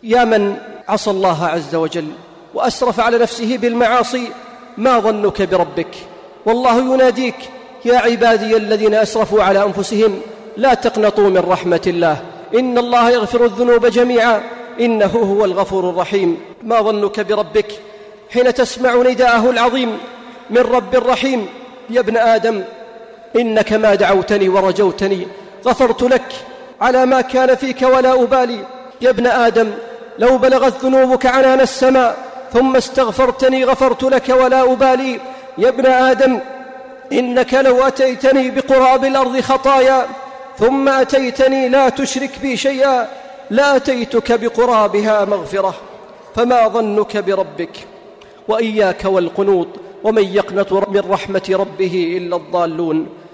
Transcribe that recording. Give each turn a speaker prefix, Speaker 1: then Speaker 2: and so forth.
Speaker 1: يا من عصى الله عز وجل وأسرف على نفسه بالمعاصي، ما ظنك بربك؟ والله يناديك: يا عبادي الذين أسرفوا على أنفسهم لا تقنطوا من رحمة الله إن الله يغفر الذنوب جميعا إنه هو الغفور الرحيم. ما ظنك بربك حين تسمع نداءه العظيم من رب رحيم: يا ابن آدم إنك ما دعوتني ورجوتني غفرت لك على ما كان فيك ولا أبالي. يا ابن آدم لو بلغت ذنوبك عنان السماء ثم استغفرتني غفرت لك ولا أبالي. يا ابن آدم إنك لو أتيتني بقراب الأرض خطايا ثم أتيتني لا تشرك بي شيئا لأتيتك بقرابها مغفرة. فما ظنك بربك؟ وإياك والقنوط، ومن يقنط من رحمة ربه إلا الضالون.